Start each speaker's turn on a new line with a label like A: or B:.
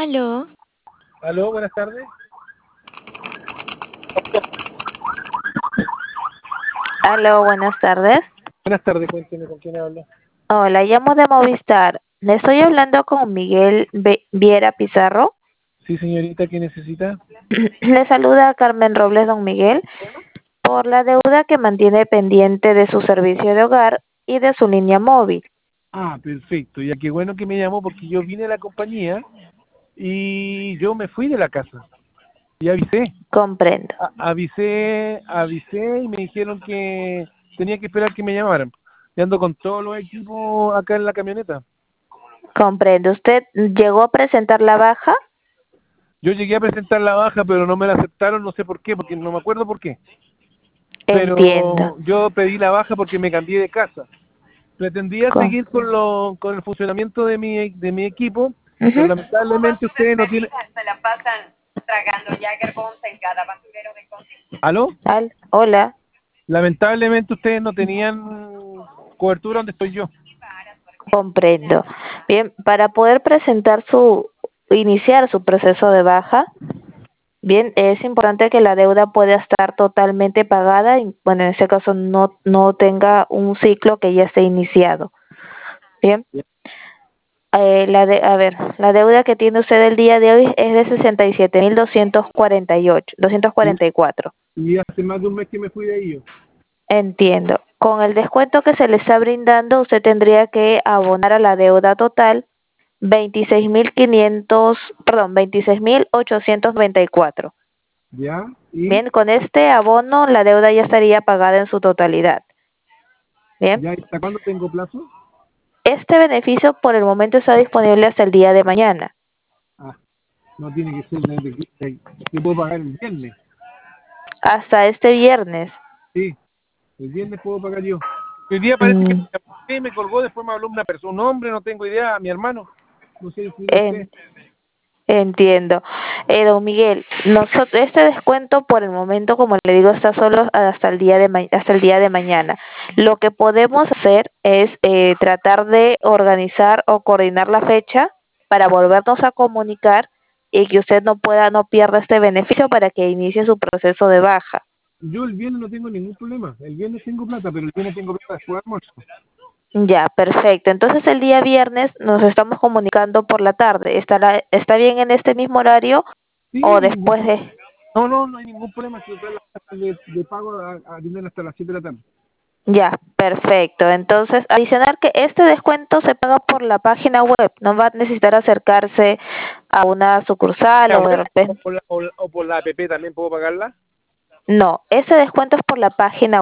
A: Aló,
B: Aló, buenas tardes.
A: aló, buenas tardes.
B: Buenas tardes, cuénteme con quién hablo.
A: Hola, llamo de Movistar. Le estoy hablando con Miguel Viera Pizarro.
B: Sí, señorita, ¿qué necesita?
A: Le saluda Carmen Robles, don Miguel, por la deuda que mantiene pendiente de su servicio de hogar y de su línea móvil.
B: Ah, perfecto. Ya qué bueno que me llamó porque yo vine a la compañía y yo me fui de la casa. Y avisé.
A: Comprendo,
B: Avisé y me dijeron que tenía que esperar que me llamaran. Y ando con todos los equipos acá en la camioneta.
A: comprendo. ¿Usted llegó a presentar la baja?
B: Yo llegué a presentar la baja, pero no me la aceptaron, no sé por qué, porque no me acuerdo por qué.
A: Entiendo.
B: Pero yo pedí la baja porque me cambié de casa. Pretendía
A: Co-
B: seguir con el funcionamiento de mi equipo, pero
A: Ujú.
B: lamentablemente ustedes no tienen... ¿Aló?
A: Hola.
B: Lamentablemente ustedes no tenían cobertura donde estoy yo.
A: Comprendo. Bien, para poder iniciar su proceso de baja, bien, es importante que la deuda pueda estar totalmente pagada y, bueno, en ese caso no tenga un ciclo que ya esté iniciado. Bien, la deuda que tiene usted el día de hoy es de 67.248,
B: Y,
A: 244.
B: y hace más de un mes que me fui de ahí yo.
A: Entiendo. Con el descuento que se le está brindando, usted tendría que abonar a la deuda total 26.894.
B: ¿Ya? ¿Y
A: Bien, con este abono la deuda ya estaría pagada en su totalidad. Bien,
B: ya hasta cuándo tengo plazo?
A: este beneficio por el momento está disponible hasta el día de mañana,
B: Ah, no tiene que ser que puedo pagar el viernes.
A: hasta este viernes.
B: Sí, el viernes puedo pagar yo. El día parece que
A: Mm,
B: me colgó, después me habló una persona, un hombre, no tengo idea, mi hermano. No sé si era usted.
A: en- Entiendo. Don Miguel, este descuento por el momento, como le digo, está solo hasta el día hasta el día de mañana. Lo que podemos hacer es tratar de organizar o coordinar la fecha para volvernos a comunicar y que usted no pierda este beneficio para que inicie su proceso de baja.
B: Yo el viernes no tengo ningún problema. El viernes tengo plata, pero el viernes tengo plata después de almuerzo.
A: Ya, perfecto. Entonces el día viernes nos estamos comunicando por la tarde. ¿Está bien en este mismo horario
B: Sí, no
A: o
B: hay ningún
A: después
B: problema.
A: de?
B: No hay ningún problema. Si todas las plata de pago atienden hasta las 7 de la tarde.
A: Ya, perfecto. Entonces, adicional que este descuento se paga por la página web, no va a necesitar acercarse a una sucursal
B: ¿La
A: o de
B: web
A: repente.
B: o por la app también puedo pagarla?
A: No, ese descuento es por la página